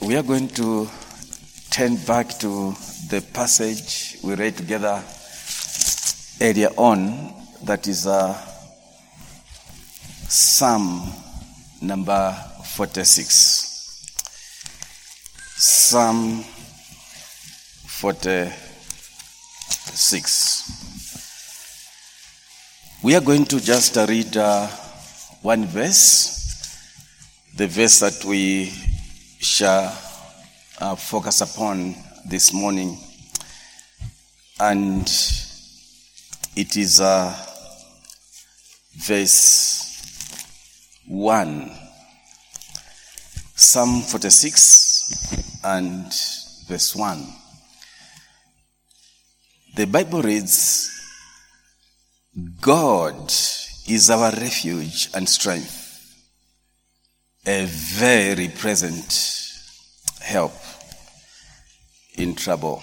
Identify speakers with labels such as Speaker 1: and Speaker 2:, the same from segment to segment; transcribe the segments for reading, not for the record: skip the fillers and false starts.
Speaker 1: We are going to turn back to the passage we read together earlier on, that is Psalm number 46. Psalm 46. We are going to just read one verse, the verse that we shall focus upon this morning, and it is verse 1, Psalm 46 and verse 1. The Bible reads, "God is our refuge and strength, a very present help in trouble."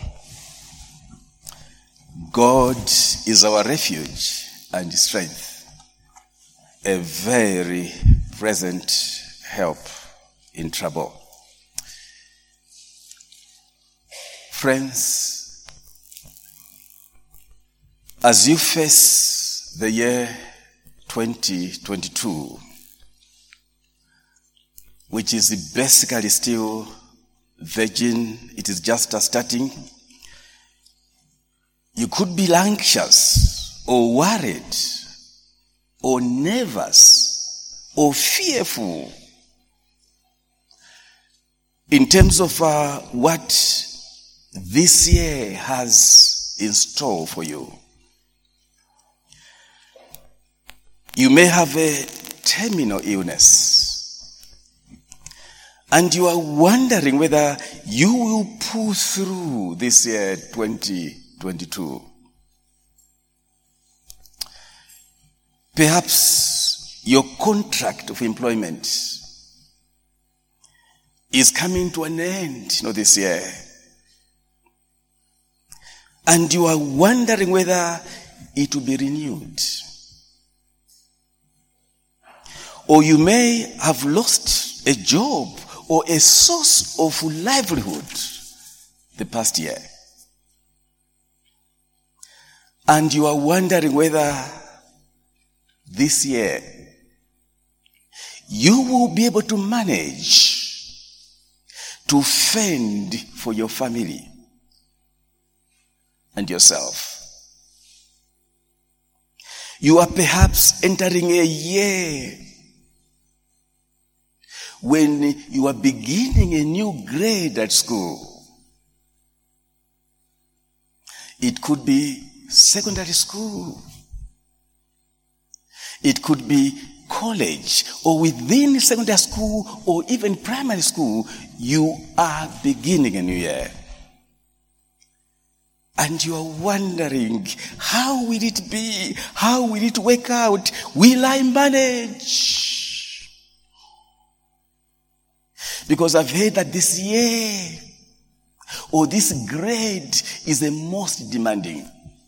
Speaker 1: God is our refuge and strength, a very present help in trouble. Friends, as you face the year 2022, which is basically still virgin, it is just starting, you could be anxious or worried or nervous or fearful in terms of what this year has in store for you. You may have a terminal illness, and you are wondering whether you will pull through this year 2022. Perhaps your contract of employment is coming to an end, this year. And you are wondering whether it will be renewed. Or you may have lost a job or a source of livelihood the past year. And you are wondering whether this year you will be able to manage to fend for your family and yourself. You are perhaps entering a year when you are beginning a new grade at school. It could be secondary school. It could be college, or within secondary school, or even primary school. You are beginning a new year. And you are wondering, how will it be? How will it work out? Will I manage? Because I've heard that this year, or this grade, is the most demanding.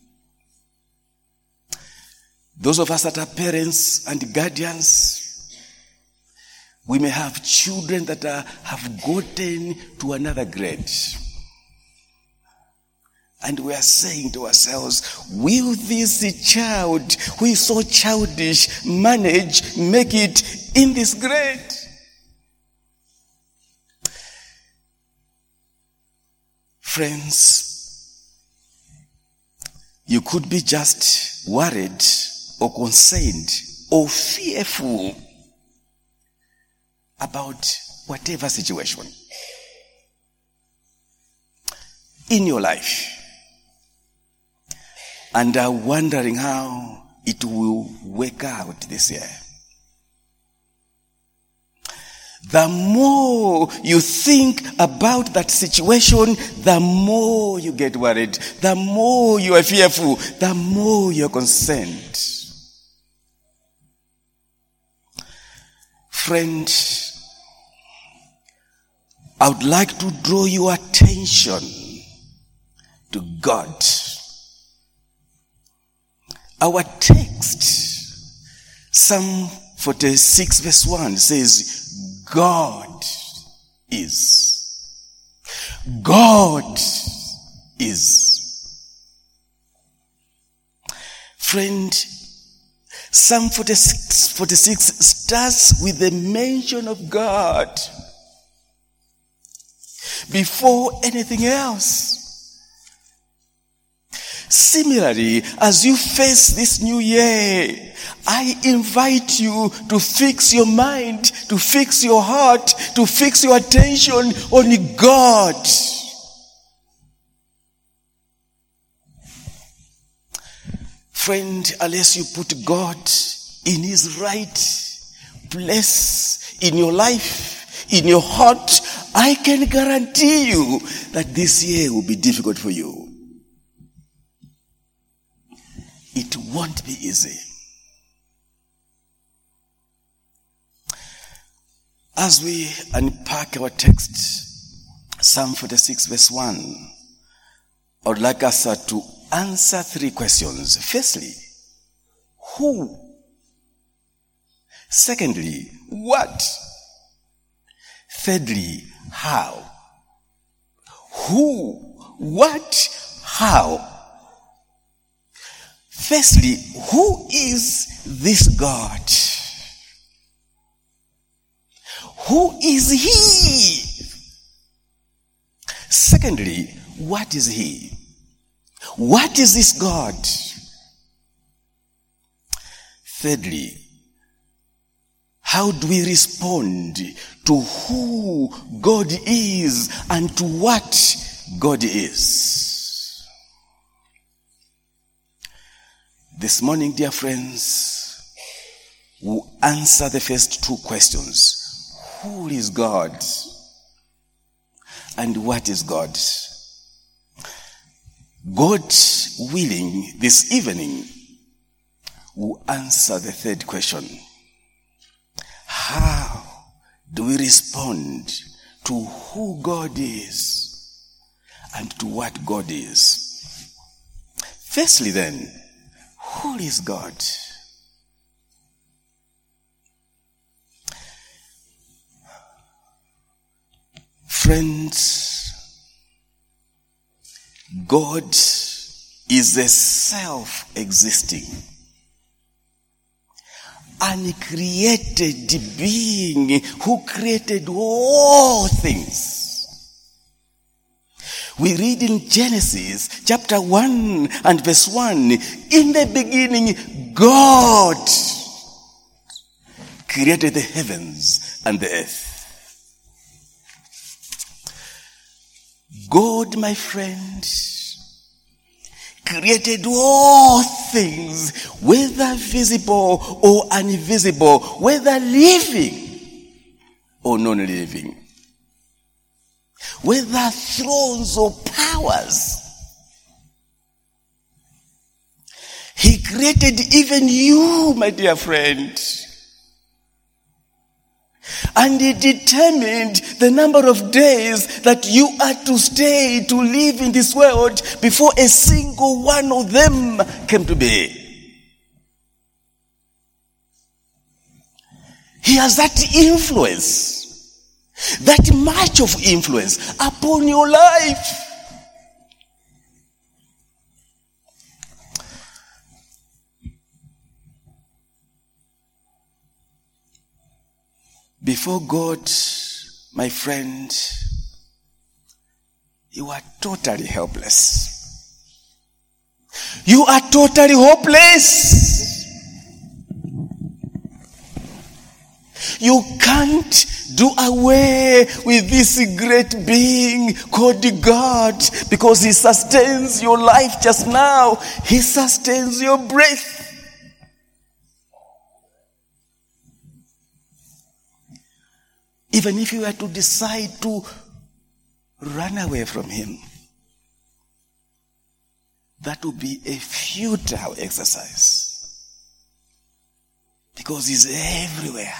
Speaker 1: Those of us that are parents and guardians, we may have children that have gotten to another grade. And we are saying to ourselves, will this child who is so childish make it in this grade? Friends, you could be just worried or concerned or fearful about whatever situation in your life, and are wondering how it will work out this year. The more you think about that situation, the more you get worried, the more you are fearful, the more you are concerned. Friend, I would like to draw your attention to God. Our text, Psalm 46 verse 1 says, God is. God is. Friend, Psalm 46 starts with the mention of God before anything else. Similarly, as you face this new year, I invite you to fix your mind, to fix your heart, to fix your attention on God. Friend, unless you put God in his right place in your life, in your heart, I can guarantee you that this year will be difficult for you. It won't be easy. As we unpack our text, Psalm 46 verse 1, I would like us to answer 3 questions. Firstly, who? Secondly, what? Thirdly, how? Who? What? How? Firstly, who is this God? Who is he? Secondly, what is he? What is this God? Thirdly, how do we respond to who God is and to what God is? This morning, dear friends, we'll answer the first 2 questions. Who is God? And what is God? God willing, this evening, we'll answer the 3rd question. How do we respond to who God is and to what God is? Firstly then, who is God? Friends, God is a self-existing, uncreated being who created all things. We read in Genesis chapter 1 and verse 1, in the beginning, God created the heavens and the earth. God, my friend, created all things, whether visible or invisible, whether living or non-living, whether thrones or powers. He created even you, my dear friend. And he determined the number of days that you are to stay, to live in this world before a single one of them came to be. He has that influence, that much of influence upon your life. Before God, my friend, you are totally helpless. You are totally hopeless. You can't do away with this great being called God because he sustains your life just now. He sustains your breath. Even if you were to decide to run away from him, that would be a futile exercise. Because he's everywhere.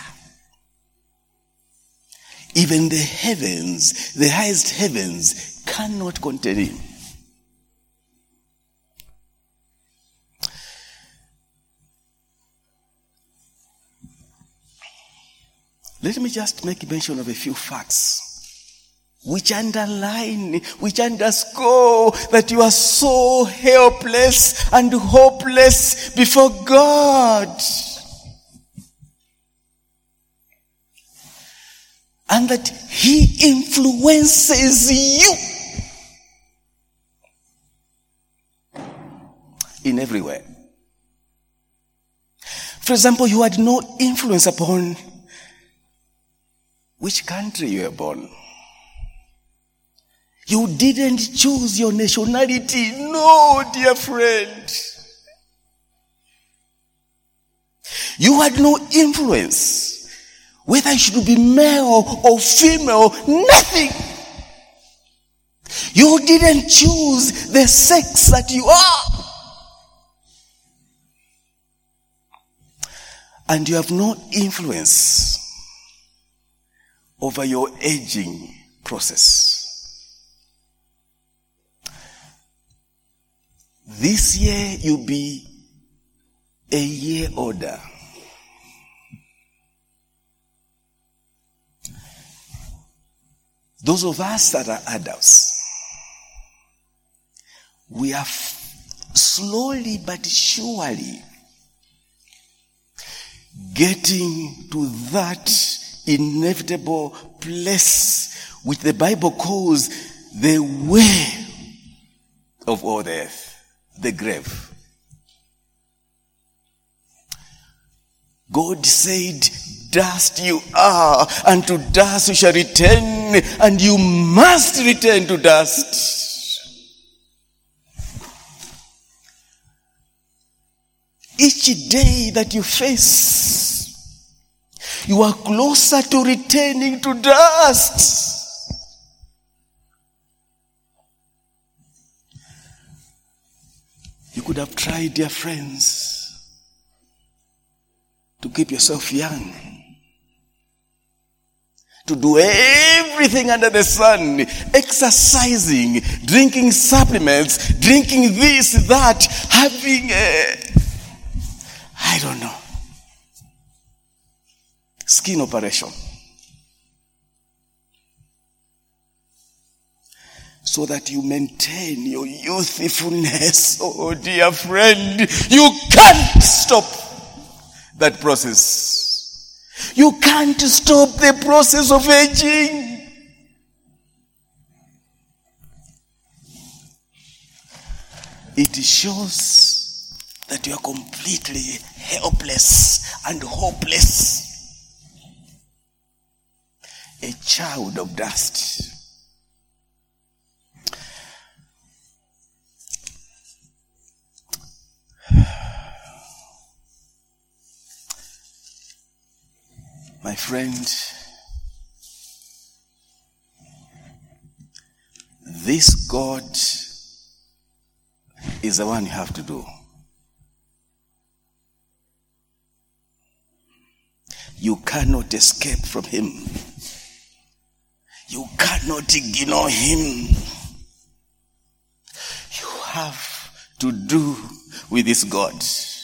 Speaker 1: Even the heavens, the highest heavens, cannot contain him. Let me just make mention of a few facts which underline, which underscore that you are so helpless and hopeless before God. And that He influences you in every way. For example, you had no influence upon which country you were born. You didn't choose your nationality. No, dear friend. You had no influence. Whether you should be male or female, nothing. You didn't choose the sex that you are. And you have no influence over your aging process. This year you'll be a year older. Those of us that are adults, we are slowly but surely getting to that inevitable place which the Bible calls the way of all the earth, the grave. God said, dust you are, and to dust you shall return, and you must return to dust. Each day that you face, you are closer to returning to dust. You could have tried, dear friends, to keep yourself young, to do everything under the sun, exercising, drinking supplements, drinking this, that, having I don't know, skin operation, so that you maintain your youthfulness. Oh, dear friend, you can't stop that process. You can't stop the process of aging. It shows that you are completely helpless and hopeless. A child of dust. My friend, this God is the one you have to do. You cannot escape from Him. You cannot ignore Him. You have to do with this God.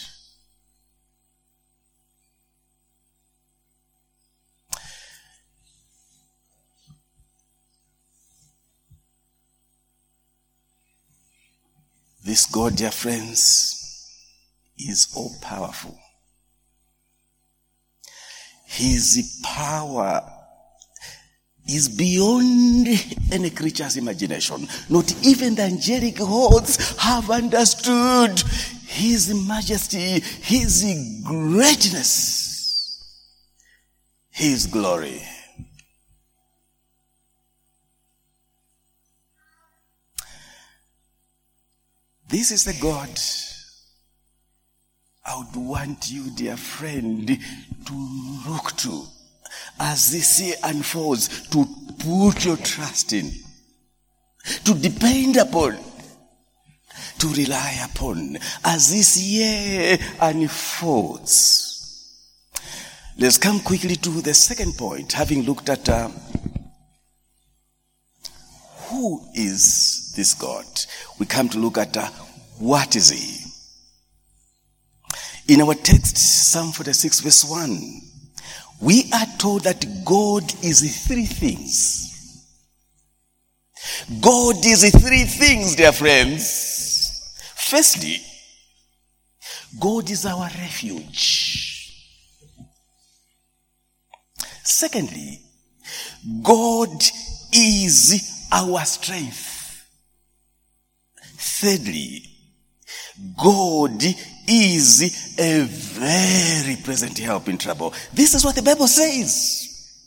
Speaker 1: This God, dear friends, is all powerful. His power is beyond any creature's imagination. Not even the angelic hosts have understood His majesty, His greatness, His glory. This is the God I would want you, dear friend, to look to as this year unfolds, to put your trust in, to depend upon, to rely upon as this year unfolds. Let's come quickly to the second point, having looked at who is this God. We come to look at what is He. In our text, Psalm 46 verse 1, we are told that God is three things. God is three things, dear friends. Firstly, God is our refuge. Secondly, God is our strength. Thirdly, God is a very present help in trouble. This is what the Bible says.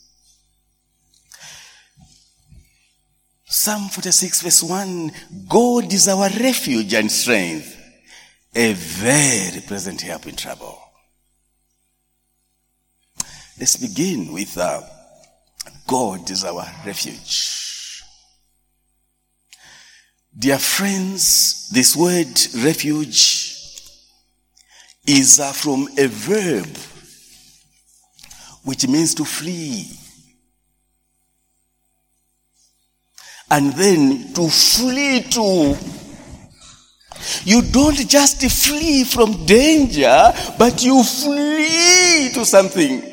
Speaker 1: Psalm 46 verse 1, God is our refuge and strength, a very present help in trouble. Let's begin with God is our refuge. Dear friends, this word refuge is from a verb which means to flee. And then to flee to. You don't just flee from danger, but you flee to something.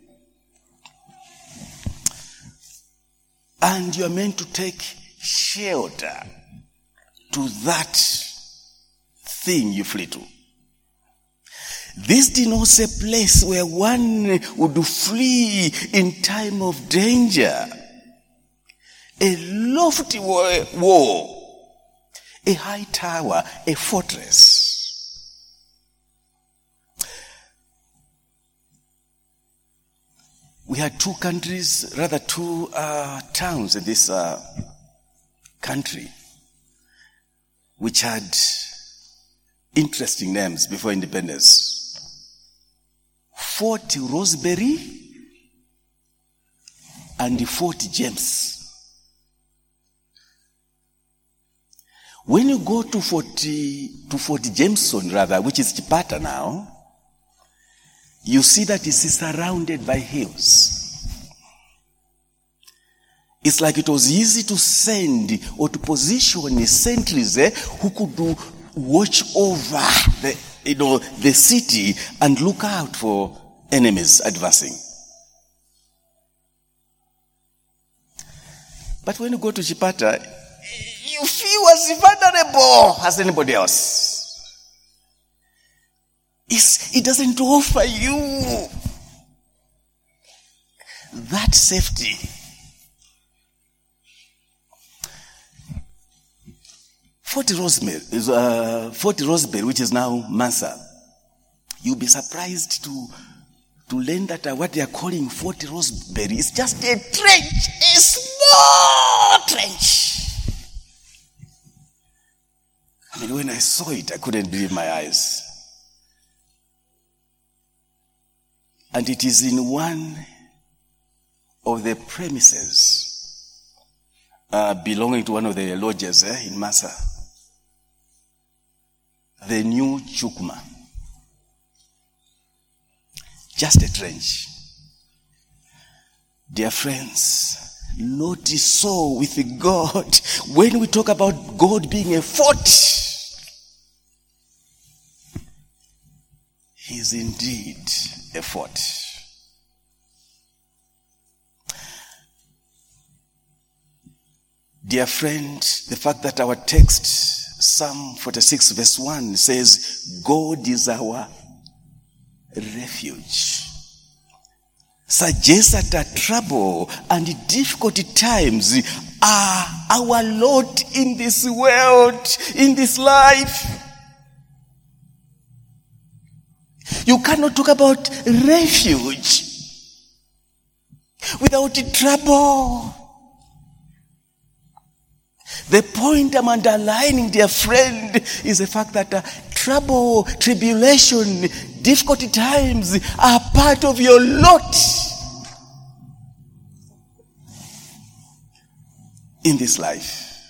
Speaker 1: And you are meant to take shelter to that thing you flee to. This denotes a place where one would flee in time of danger. A lofty wall, a high tower, a fortress. We had two towns in this country which had interesting names before independence. Fort Rosebery and Fort James. When you go to Fort Jameson, which is Chipata now, you see that it is surrounded by hills. It's like it was easy to send or to position sentries who could watch over the city and look out for enemies advancing. But when you go to Chipata, you feel as vulnerable as anybody else. It doesn't offer you that safety. Fort Rosebery, which is now Mansa. You'll be surprised to learn that what they are calling Fort Rosebery is just a trench, a small trench. I mean, when I saw it, I couldn't believe my eyes. And it is in one of the premises belonging to one of the lodges in Massa, the new Chukma. Just a trench. Dear friends, notice so with God, when we talk about God being a fort, He is indeed a fort. Dear friend, the fact that our text, Psalm 46 verse 1 says, God is our refuge, suggests that trouble and difficult times are our lot in this world, in this life. You cannot talk about refuge without trouble. The point I'm underlining, dear friend, is the fact that trouble, tribulation, difficult times are part of your lot in this life.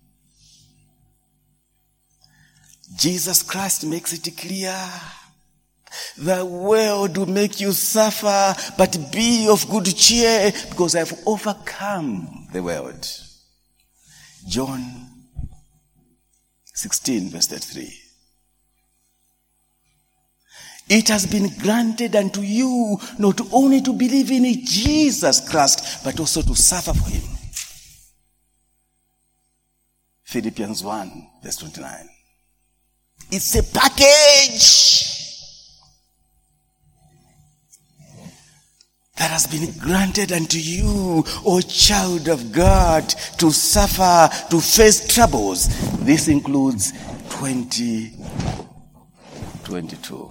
Speaker 1: Jesus Christ makes it clear. The world will make you suffer, but be of good cheer, because I have overcome the world. John 16 verse 33. It has been granted unto you not only to believe in Jesus Christ, but also to suffer for him. Philippians 1, verse 29. It's a package that has been granted unto you, O child of God, to suffer, to face troubles. This includes 2022.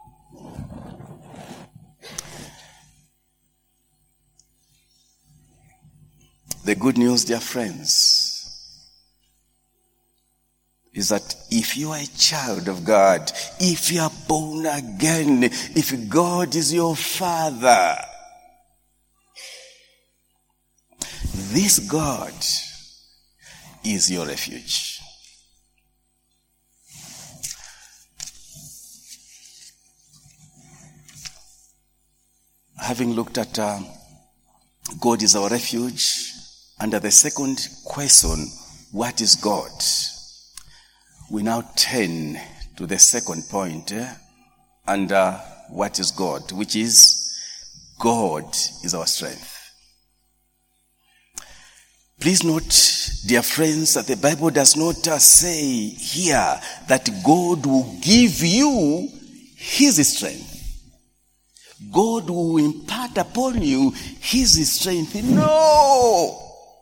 Speaker 1: The good news, dear friends, is that if you are a child of God, if you are born again, if God is your Father, this God is your refuge. Having looked at God is our refuge, under the second question, what is God? We now turn to the second point under what is God, which is God is our strength. Please note, dear friends, that the Bible does not say here that God will give you his strength. God will impart upon you his strength. No!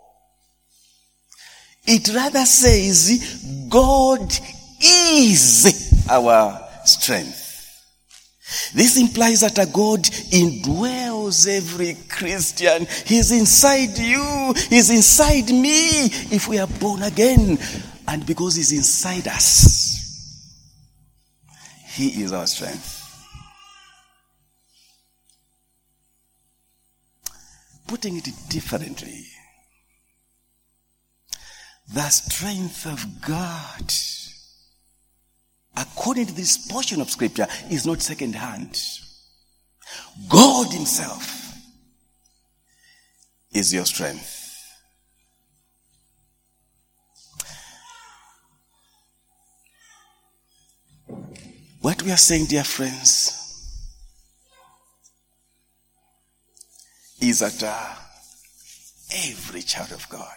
Speaker 1: It rather says God is our strength. This implies that a God indwells every Christian. He's inside you. He's inside me if we are born again. And because he's inside us, he is our strength. Putting it differently, the strength of God, according to this portion of scripture, is not second hand. God himself is your strength. What we are saying, dear friends, is that every child of God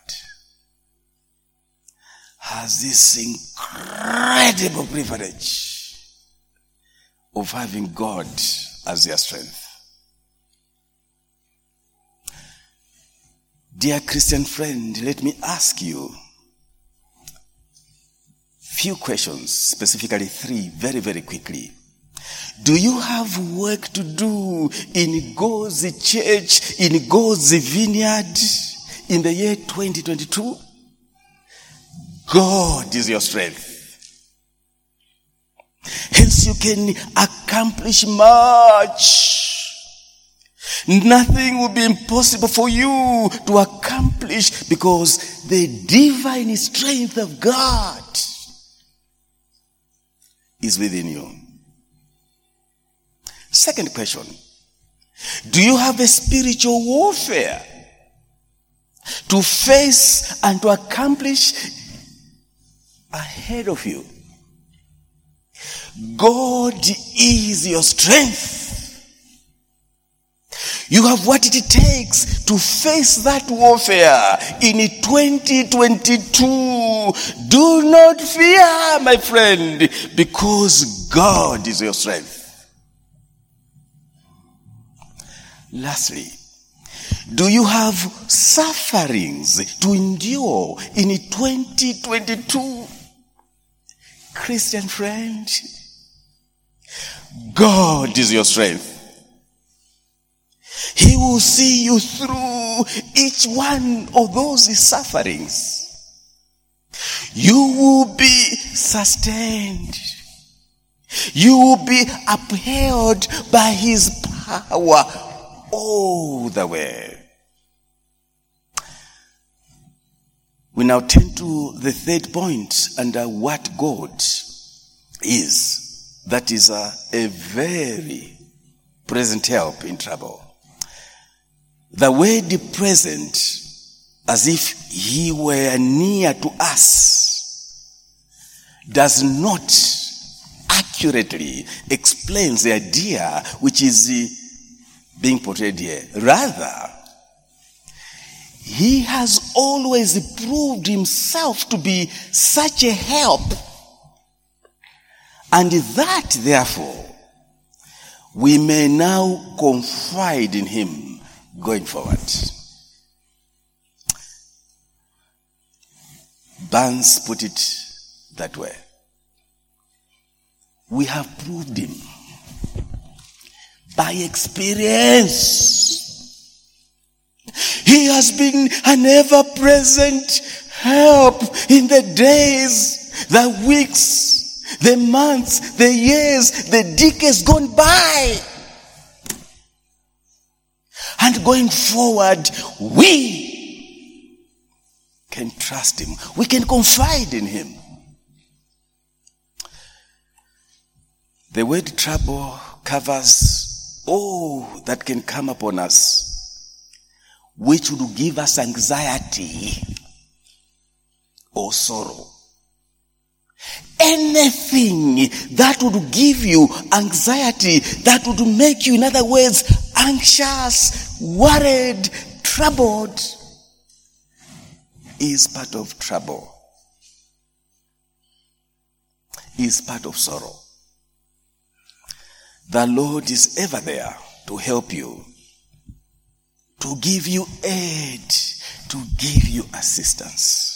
Speaker 1: has this incredible privilege of having God as their strength. Dear Christian friend, let me ask you few questions, specifically three, very, very quickly. Do you have work to do in God's church, in God's vineyard in the year 2022? God is your strength. Hence you can accomplish much. Nothing will be impossible for you to accomplish because the divine strength of God is within you. Second question. Do you have a spiritual warfare to face and to accomplish ahead of you? God is your strength. You have what it takes to face that warfare in 2022. Do not fear, my friend, because God is your strength. Lastly, do you have sufferings to endure in 2022? Christian friend, God is your strength. He will see you through each one of those sufferings. You will be sustained. You will be upheld by his power all the way. We now turn to the third point under what God is. That is a very present help in trouble. The word present, as if he were near to us, does not accurately explain the idea which is being portrayed here. Rather, He has always proved himself to be such a help. And that, therefore, we may now confide in him going forward. Barnes put it that way. We have proved him by experience. He has been an ever-present help in the days, the weeks, the months, the years, the decades gone by. And going forward, we can trust him. We can confide in him. The word trouble covers all that can come upon us, which would give us anxiety or sorrow. Anything that would give you anxiety, that would make you, in other words, anxious, worried, troubled, is part of trouble, is part of sorrow. The Lord is ever there to help you, to give you aid, to give you assistance.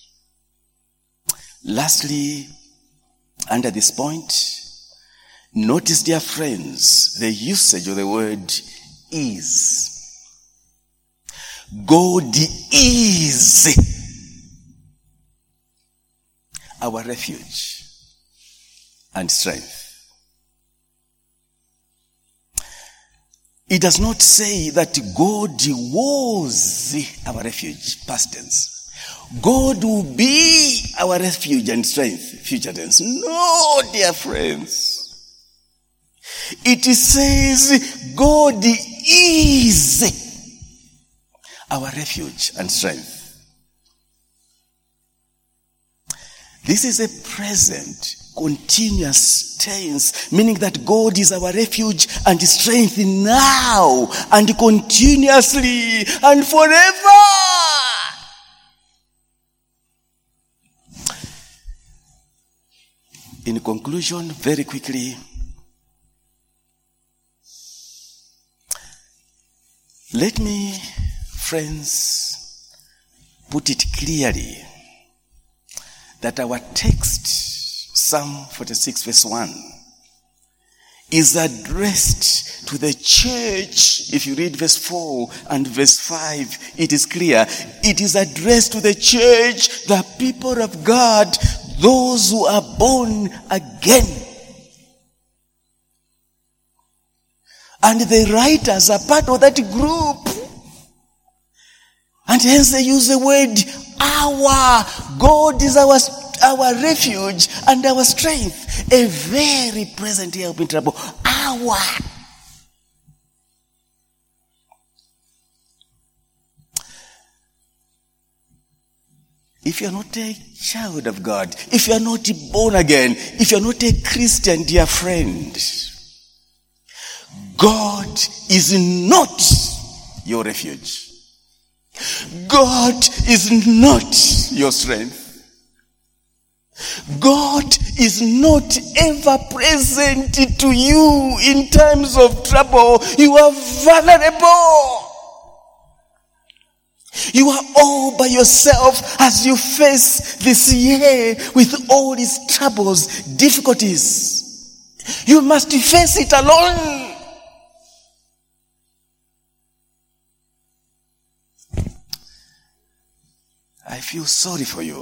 Speaker 1: Lastly, under this point, notice, dear friends, the usage of the word is. God is our refuge and strength. It does not say that God was our refuge, past tense. God will be our refuge and strength, future tense. No, dear friends. It says God is our refuge and strength. This is a present, continuous tense, meaning that God is our refuge and strength now and continuously and forever. In conclusion, very quickly, let me, friends, put it clearly that our text, Psalm 46 verse 1, is addressed to the church. If you read verse 4 and verse 5, it is clear. It is addressed to the church, the people of God, those who are born again. And the writers are part of that group. And hence they use the word our. God is our refuge and our strength. A very present help in trouble. Our. If you're not a child of God, if you're not born again, if you're not a Christian, dear friend, God is not your refuge. God is not your strength. God is not ever present to you in times of trouble. You are vulnerable. You are all by yourself as you face this year with all its troubles, difficulties. You must face it alone. I feel sorry for you.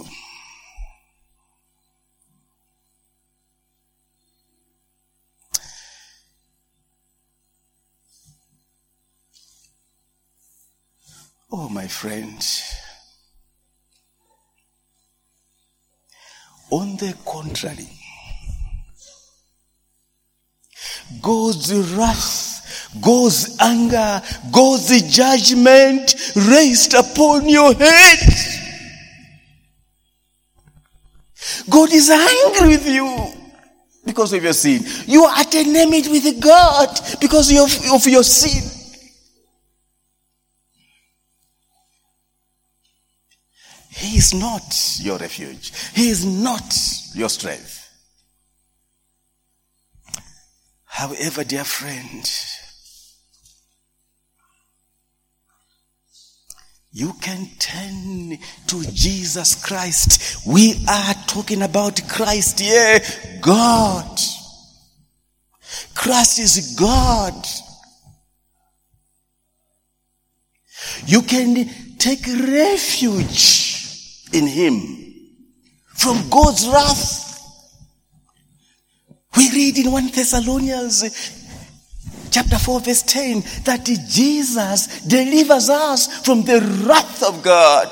Speaker 1: Oh, my friend. On the contrary, God's wrath, God's anger, God's judgment raised upon your head. God is angry with you because of your sin. You are at enmity with God because of your sin. He is not your refuge. He is not your strength. However, dear friend, you can turn to Jesus Christ. We are talking about Christ here. God. Christ is God. You can take refuge in Him from God's wrath. We read in 1 Thessalonians chapter 4 verse 10 that Jesus delivers us from the wrath of God.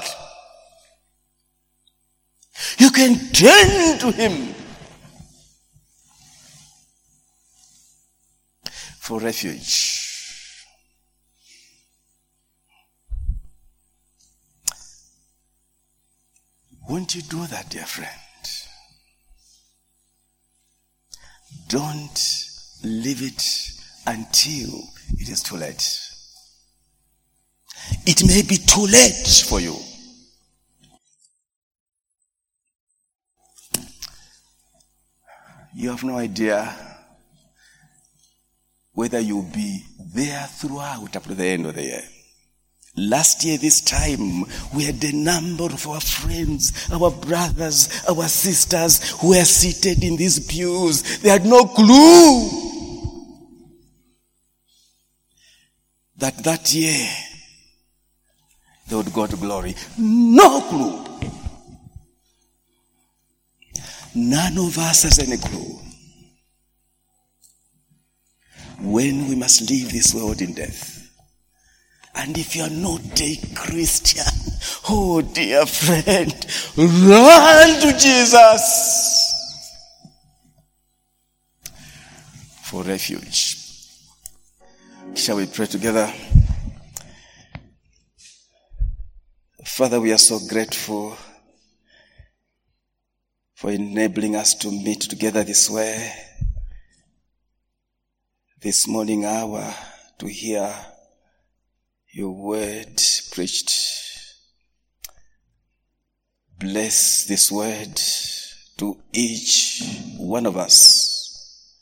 Speaker 1: You can turn to Him for refuge. Won't you do that, dear friend? Don't leave it until it is too late. It may be too late for you. You have no idea whether you'll be there throughout up to the end of the year. Last year, this time, we had a number of our friends, our brothers, our sisters who were seated in these pews. They had no clue that year they would go to glory. No clue. None of us has any clue when we must leave this world in death. And if you are not a Christian, oh dear friend, run to Jesus for refuge. Shall we pray together? Father, we are so grateful for enabling us to meet together this way, this morning hour, to hear your word preached. Bless this word to each one of us,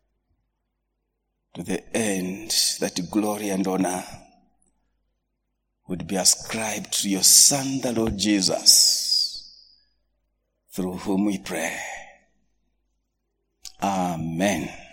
Speaker 1: to the end that glory and honor would be ascribed to your Son, the Lord Jesus, through whom we pray. Amen.